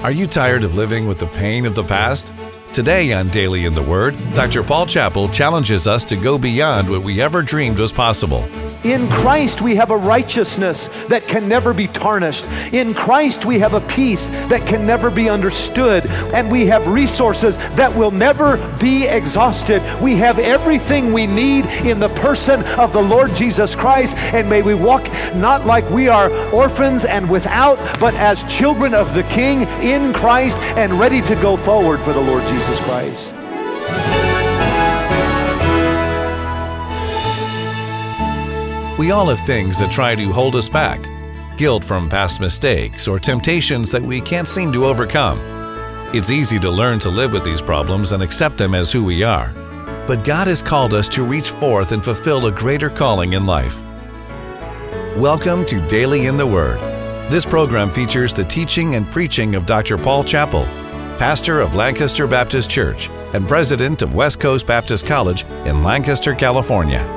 Are you tired of living with the pain of the past? Today on Daily in the Word, Dr. Paul Chappell challenges us to go beyond what we ever dreamed was possible. In Christ we have a righteousness that can never be tarnished. In Christ we have a peace that can never be understood. And we have resources that will never be exhausted. We have everything we need in the person of the Lord Jesus Christ. And may we walk not like we are orphans and without, but as children of the King in Christ and ready to go forward for the Lord Jesus Christ. We all have things that try to hold us back. Guilt from past mistakes or temptations that we can't seem to overcome. It's easy to learn to live with these problems and accept them as who we are. But God has called us to reach forth and fulfill a greater calling in life. Welcome to Daily in the Word. This program features the teaching and preaching of Dr. Paul Chappell, pastor of Lancaster Baptist Church and president of West Coast Baptist College in Lancaster, California.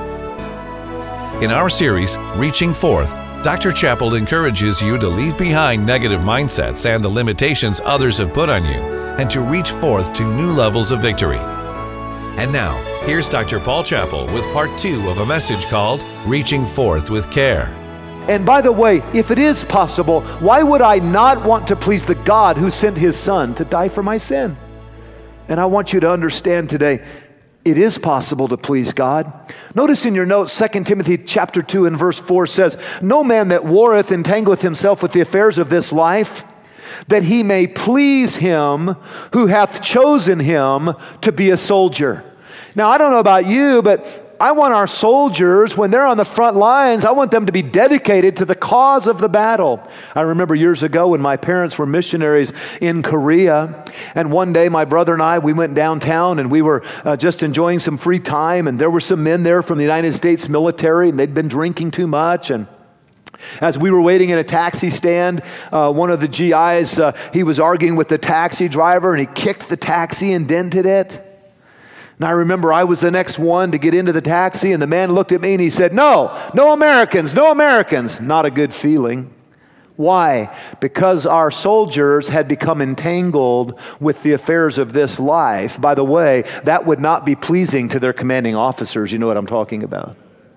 In our series, Reaching Forth, Dr. Chappell encourages you to leave behind negative mindsets and the limitations others have put on you, and to reach forth to new levels of victory. And now, here's Dr. Paul Chappell with part 2 of a message called Reaching Forth with Care. And by the way, if it is possible, why would I not want to please the God who sent His Son to die for my sin? And I want you to understand today, it is possible to please God. Notice in your notes, 2 Timothy chapter 2 and verse 4 says, "No man that warreth entangleth himself with the affairs of this life, that he may please him who hath chosen him to be a soldier." Now, I don't know about you, but I want our soldiers, when they're on the front lines, I want them to be dedicated to the cause of the battle. I remember years ago when my parents were missionaries in Korea, and one day my brother and I, we went downtown and we were just enjoying some free time, and there were some men there from the United States military, and they'd been drinking too much, and as we were waiting in a taxi stand, one of the GIs, he was arguing with the taxi driver, and he kicked the taxi and dented it. And I remember I was the next one to get into the taxi, and the man looked at me and he said, no Americans, no Americans. Not a good feeling. Why? Because our soldiers had become entangled with the affairs of this life. By the way, that would not be pleasing to their commanding officers. You know what I'm talking about.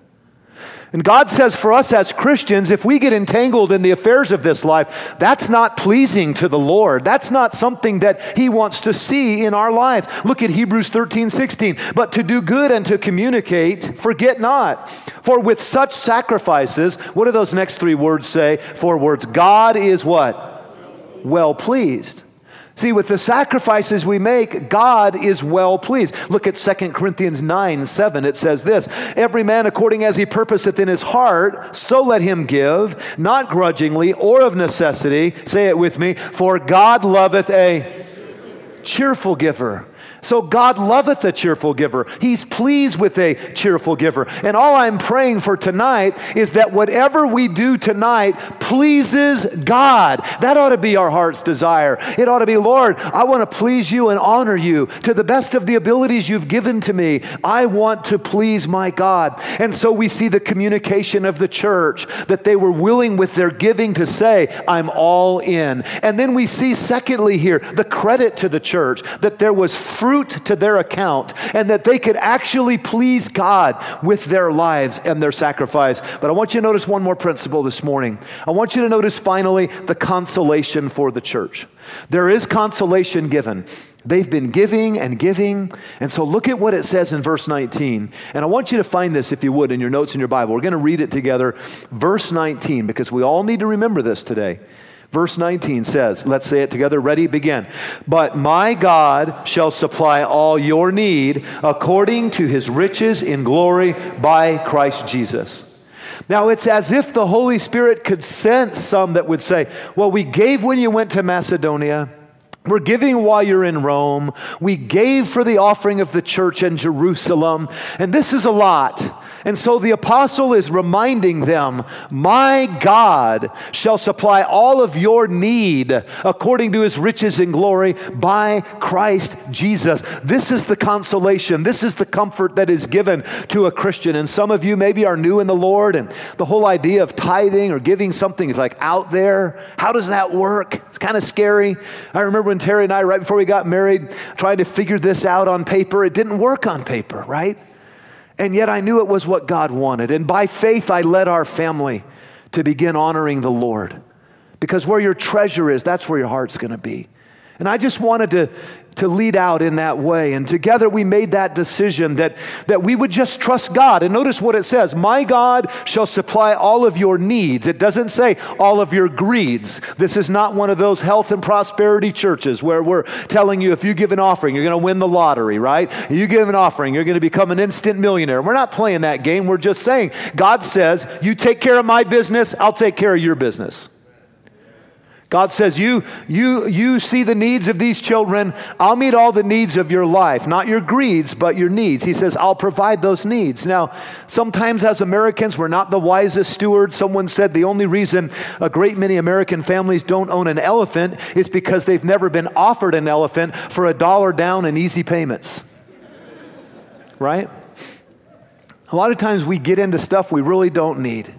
And God says for us as Christians, if we get entangled in the affairs of this life, that's not pleasing to the Lord. That's not something that He wants to see in our life. Look at Hebrews 13:16. "But to do good and to communicate, forget not. For with such sacrifices," what do those next 3 words say? 4 words. "God is" what? Well pleased. See, with the sacrifices we make, God is well pleased. Look at 2 Corinthians 9:7. It says this, "Every man according as he purposeth in his heart, so let him give, not grudgingly or of necessity." Say it with me. "For God loveth a cheerful giver." So God loveth a cheerful giver. He's pleased with a cheerful giver. And all I'm praying for tonight is that whatever we do tonight pleases God. That ought to be our heart's desire. It ought to be, "Lord, I want to please you and honor you to the best of the abilities you've given to me. I want to please my God." And so we see the communication of the church, that they were willing with their giving to say, "I'm all in." And then we see secondly here, the credit to the church, that there was fruit to their account, and that they could actually please God with their lives and their sacrifice. But I want you to notice one more principle this morning. I want you to notice finally the consolation for the church. There is consolation given. They've been giving and giving. And so look at what it says in verse 19. And I want you to find this, if you would, in your notes in your Bible. We're going to read it together. Verse 19, because we all need to remember this today. Verse 19 says, let's say it together. Ready? Begin. "But my God shall supply all your need according to His riches in glory by Christ Jesus." Now, it's as if the Holy Spirit could sense some that would say, "Well, we gave when you went to Macedonia. We're giving while you're in Rome. We gave for the offering of the church in Jerusalem. And this is a lot. And so the apostle is reminding them, my God shall supply all of your need according to his riches and glory by Christ Jesus. This is the consolation. This is the comfort that is given to a Christian. And some of you maybe are new in the Lord, and the whole idea of tithing or giving something is like out there. How does that work? It's kind of scary. I remember when Terry and I, right before we got married, tried to figure this out on paper. It didn't work on paper, right? And yet I knew it was what God wanted. And by faith, I led our family to begin honoring the Lord. Because where your treasure is, that's where your heart's going to be. And I just wanted to lead out in that way. And together we made that decision that we would just trust God. And notice what it says, my God shall supply all of your needs. It doesn't say all of your greeds. This is not one of those health and prosperity churches where we're telling you if you give an offering, you're going to win the lottery, right? You give an offering, you're going to become an instant millionaire. We're not playing that game. We're just saying, God says, you take care of my business, I'll take care of your business. God says, you see the needs of these children. I'll meet all the needs of your life, not your greeds, but your needs. He says, I'll provide those needs. Now, sometimes as Americans, we're not the wisest stewards. Someone said the only reason a great many American families don't own an elephant is because they've never been offered an elephant for $1 down and easy payments. Right? A lot of times we get into stuff we really don't need.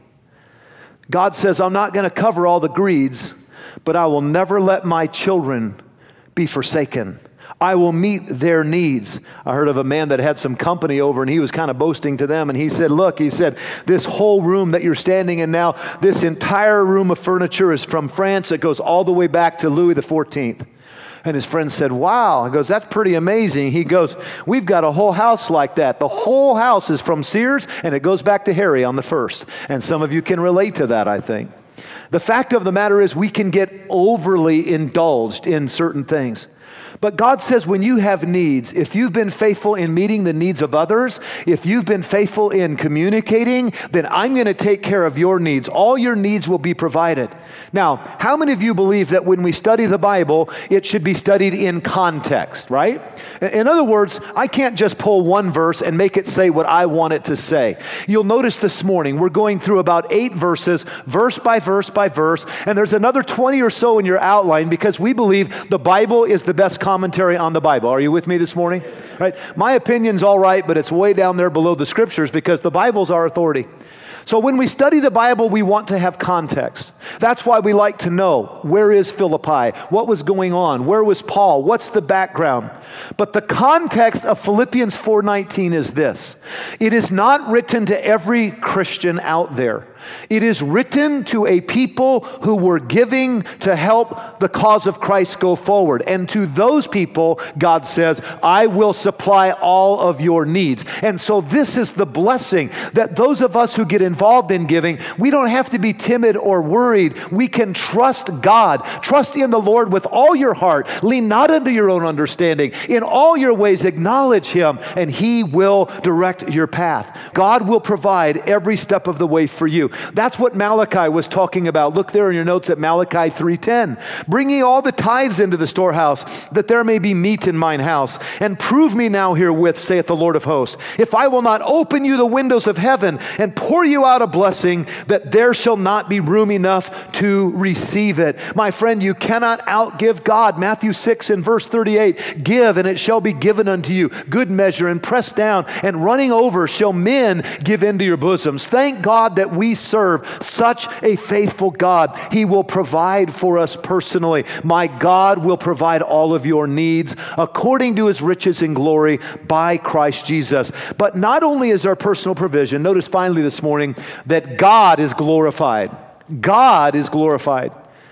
God says, I'm not going to cover all the greeds, but I will never let my children be forsaken. I will meet their needs. I heard of a man that had some company over, and he was kind of boasting to them, and he said, look, he said, this whole room that you're standing in now, this entire room of furniture is from France. It goes all the way back to Louis XIV. And his friend said, wow. He goes, that's pretty amazing. He goes, we've got a whole house like that. The whole house is from Sears, and it goes back to Harry on the first. And some of you can relate to that, I think. The fact of the matter is we can get overly indulged in certain things. But God says when you have needs, if you've been faithful in meeting the needs of others, if you've been faithful in communicating, then I'm going to take care of your needs. All your needs will be provided. Now, how many of you believe that when we study the Bible, it should be studied in context, right? In other words, I can't just pull one verse and make it say what I want it to say. You'll notice this morning, we're going through about 8 verses, verse by verse by verse, and there's another 20 or so in your outline because we believe the Bible is the best commentary on the Bible. Are you with me this morning? Right? My opinion's all right, but it's way down there below the scriptures because the Bible's our authority. So when we study the Bible, we want to have context. That's why we like to know, where is Philippi? What was going on? Where was Paul? What's the background? But the context of Philippians 4:19 is this. It is not written to every Christian out there. It is written to a people who were giving to help the cause of Christ go forward. And to those people, God says, I will supply all of your needs. And so this is the blessing that those of us who get involved in giving, we don't have to be timid or worried. We can trust God. Trust in the Lord with all your heart. Lean not unto your own understanding. In all your ways, acknowledge Him, and He will direct your path. God will provide every step of the way for you. That's what Malachi was talking about. Look there in your notes at Malachi 3:10. Bring ye all the tithes into the storehouse, that there may be meat in mine house. And prove me now herewith, saith the Lord of hosts, if I will not open you the windows of heaven and pour you out a blessing, that there shall not be room enough to receive it. My friend, you cannot outgive God. Matthew 6 and verse 38, give and it shall be given unto you. Good measure and pressed down and running over shall men give into your bosoms. Thank God that we serve such a faithful God. He will provide for us personally. My God will provide all of your needs according to His riches and glory by Christ Jesus. But not only is there personal provision, notice finally this morning that God is glorified. God is glorified.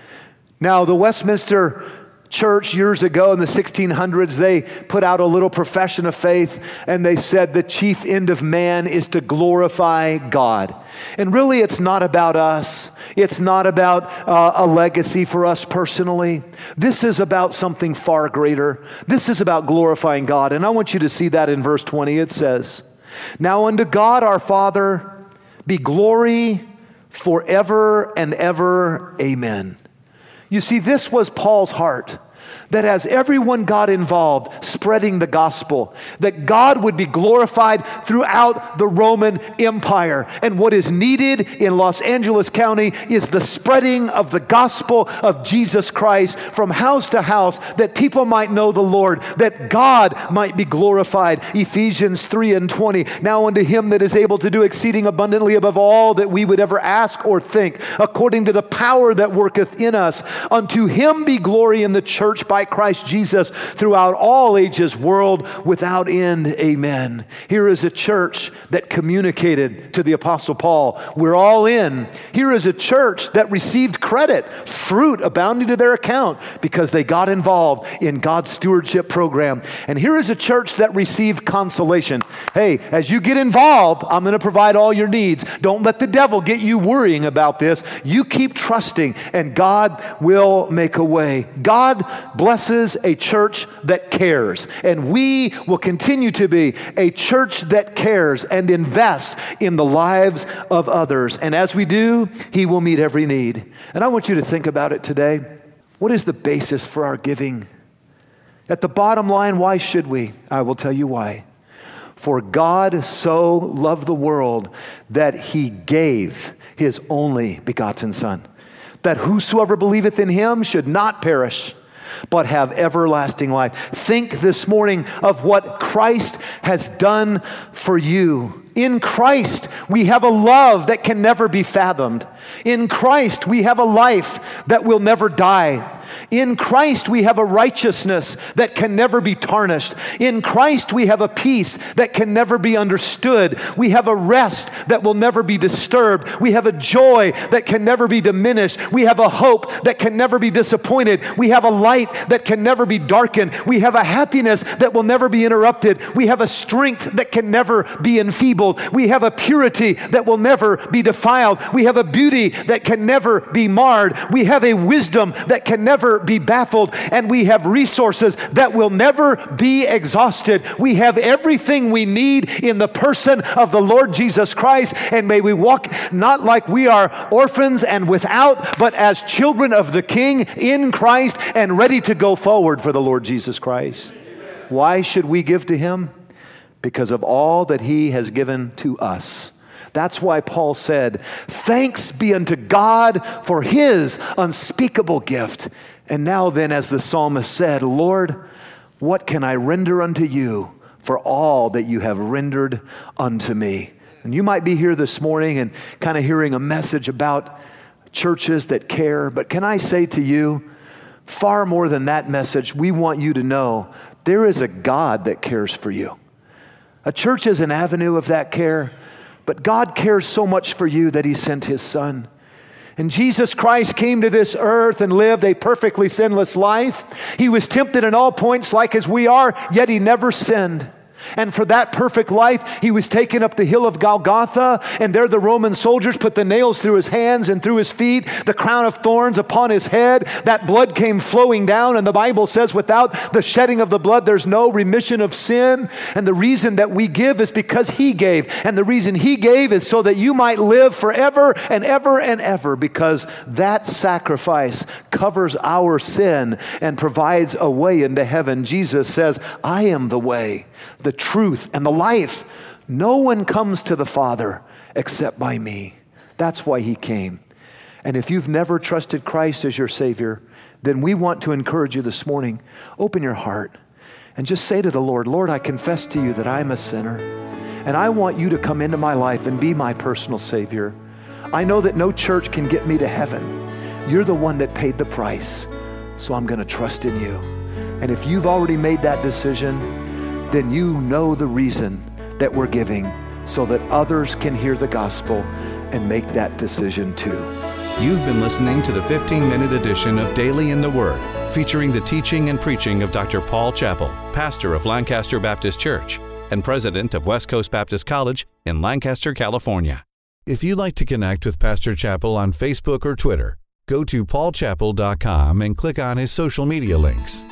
Now, the Westminster Church years ago in the 1600s, they put out a little profession of faith, and they said the chief end of man is to glorify God. And really, it's not about us. It's not about a legacy for us personally. This is about something far greater. This is about glorifying God. And I want you to see that in verse 20. It says, now unto God our Father be glory forever and ever. Amen. You see, this was Paul's heart. that as everyone got involved spreading the gospel, that God would be glorified throughout the Roman Empire. And what is needed in Los Angeles County is the spreading of the gospel of Jesus Christ from house to house, that people might know the Lord, that God might be glorified. Ephesians 3:20, now unto him that is able to do exceeding abundantly above all that we would ever ask or think, according to the power that worketh in us, unto him be glory in the church by Christ Jesus throughout all ages, world without end. Amen. Here is a church that communicated to the Apostle Paul, we're all in. Here is a church that received credit, fruit abounding to their account, because they got involved in God's stewardship program. And here is a church that received consolation. Hey, as you get involved, I'm going to provide all your needs. Don't let the devil get you worrying about this. You keep trusting, and God will make a way. God blesses a church that cares, and we will continue to be a church that cares and invests in the lives of others. And as we do, he will meet every need. And I want you to think about it today. What is the basis for our giving? At the bottom line, why should we? I will tell you why. For God so loved the world that he gave his only begotten Son, that whosoever believeth in him should not perish, but have everlasting life. Think this morning of what Christ has done for you. In Christ, we have a love that can never be fathomed. In Christ, we have a life that will never die. In Christ, we have a righteousness that can never be tarnished. In Christ, we have a peace that can never be understood. We have a rest that will never be disturbed. We have a joy that can never be diminished. We have a hope that can never be disappointed. We have a light that can never be darkened. We have a happiness that will never be interrupted. We have a strength that can never be enfeebled. We have a purity that will never be defiled. We have a beauty that can never be marred. We have a wisdom that can never be baffled, and we have resources that will never be exhausted. We have everything we need in the person of the Lord Jesus Christ, and may we walk not like we are orphans and without, but as children of the King in Christ and ready to go forward for the Lord Jesus Christ. Why should we give to him? Because of all that he has given to us. That's why Paul said, thanks be unto God for his unspeakable gift. And now then, as the psalmist said, Lord, what can I render unto you for all that you have rendered unto me? And you might be here this morning and kind of hearing a message about churches that care. But can I say to you, far more than that message, we want you to know there is a God that cares for you. A church is an avenue of that care. But God cares so much for you that he sent his Son. And Jesus Christ came to this earth and lived a perfectly sinless life. He was tempted in all points like as we are, yet he never sinned. And for that perfect life, he was taken up the hill of Golgotha, and there the Roman soldiers put the nails through his hands and through his feet, the crown of thorns upon his head. That blood came flowing down, and the Bible says without the shedding of the blood, there's no remission of sin. And the reason that we give is because he gave. And the reason he gave is so that you might live forever and ever and ever, because that sacrifice covers our sin and provides a way into heaven. Jesus says, I am the way, the truth, and the life. No one comes to the Father except by me. That's why he came. And if you've never trusted Christ as your Savior, then we want to encourage you this morning. Open your heart and just say to the Lord, Lord, I confess to you that I'm a sinner, and I want you to come into my life and be my personal Savior. I know that no church can get me to heaven. You're the one that paid the price, so I'm going to trust in you. And if you've already made that decision, then you know the reason that we're giving, so that others can hear the gospel and make that decision too. You've been listening to the 15-minute edition of Daily in the Word, featuring the teaching and preaching of Dr. Paul Chappell, pastor of Lancaster Baptist Church and president of West Coast Baptist College in Lancaster, California. If you'd like to connect with Pastor Chappell on Facebook or Twitter, go to paulchappell.com and click on his social media links.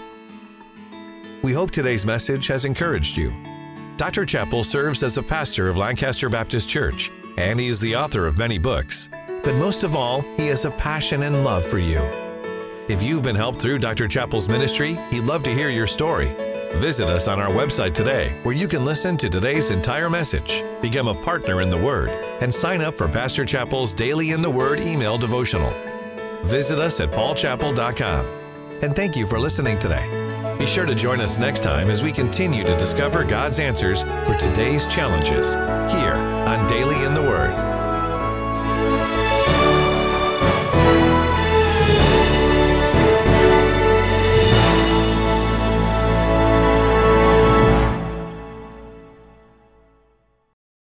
We hope today's message has encouraged you. Dr. Chappell serves as a pastor of Lancaster Baptist Church, and he is the author of many books. But most of all, he has a passion and love for you. If you've been helped through Dr. Chappell's ministry, he'd love to hear your story. Visit us on our website today, where you can listen to today's entire message, become a partner in the Word, and sign up for Pastor Chappell's Daily in the Word email devotional. Visit us at paulchappell.com. And thank you for listening today. Be sure to join us next time as we continue to discover God's answers for today's challenges here on Daily in the Word.